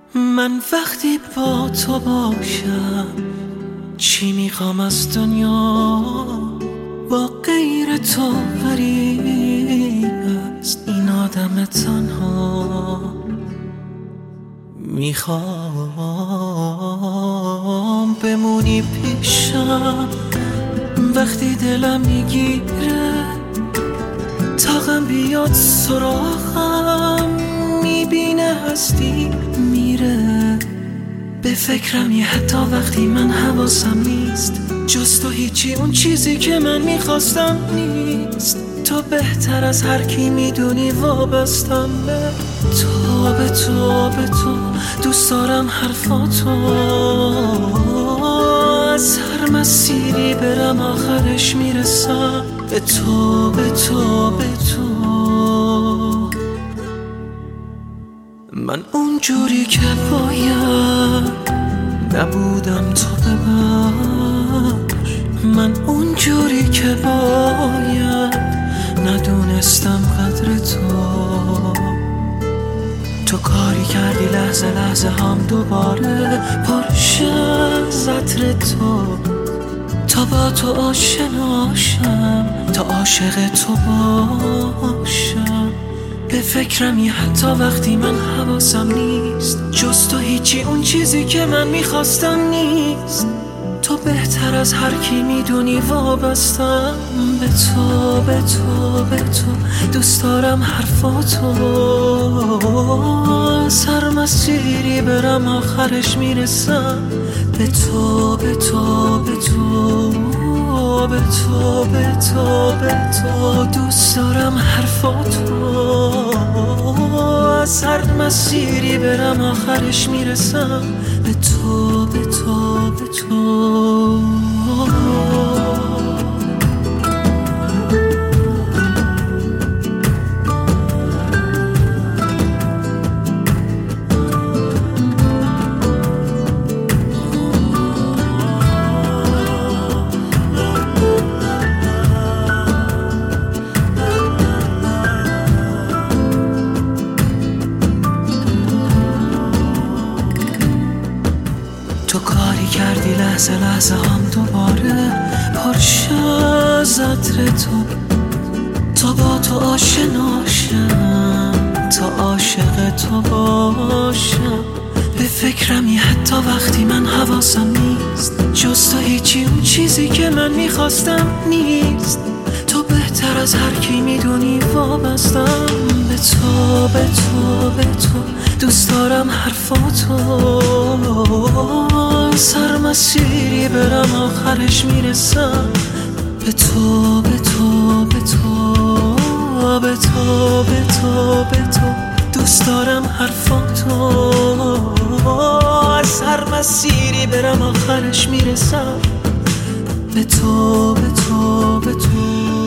من وقتی با تو باشم چی میخوام از دنیا، با غیر تو غریب است این آدم تنها. میخوام بمونی پیشم وقتی دلم میگیره، طاقم بیاد سراغم میبینه هستی میره. به فکرم حتی وقتی من حواسم نیست، جز تو هیچی اون چیزی که من میخواستم نیست. تو بهتر از هر کی میدونی وابستم به تو، به تو، به تو. دوست دارم حرفاتو، از هر مسیری برم آخرش میرسم به تو، به تو، به تو. من اونجوری که باید نبودم تو ببخش، من اونجوری که باید ندونستم قدر تو کاری کردی لحظه لحظه هم دوباره پرشه از عطر تو. تا با تو آشناشم، تا عاشق تو باشم. به فکرم حتی وقتی من حواسم نیست، جز تو هیچی اون چیزی که من میخواستم نیست. تو بهتر از هر کی میدونی وابستم به تو، به تو، به تو. دوست دارم حرفاتو، از هر مسیری برم آخرش میرسم به تو، به تو، به تو، به تو، به تو، به تو. دوست دارم حرفاتو، از هر مسیری برم آخرش میرسم به تو، به تو، به تو. تو کاری کردی لحظه لحظه هم دوباره پرشه از عطر تو. تا با تو آشناشم، تا عاشق تو باشم. به فکرم حتی وقتی من حواسم نیست، جز تو هیچی اون چیزی که من میخواستم نیست. تو بهتر از هر کی میدونی وابستم به تو، به تو، به تو. دوست دارم حرفاتو، سر مسیری برم آخرش میرسم به تو، به تو، به تو، به تو، به تو، به تو. دوست دارم حرفاتو، از هر مسیری برم آخرش میرسم به تو، به تو، به تو.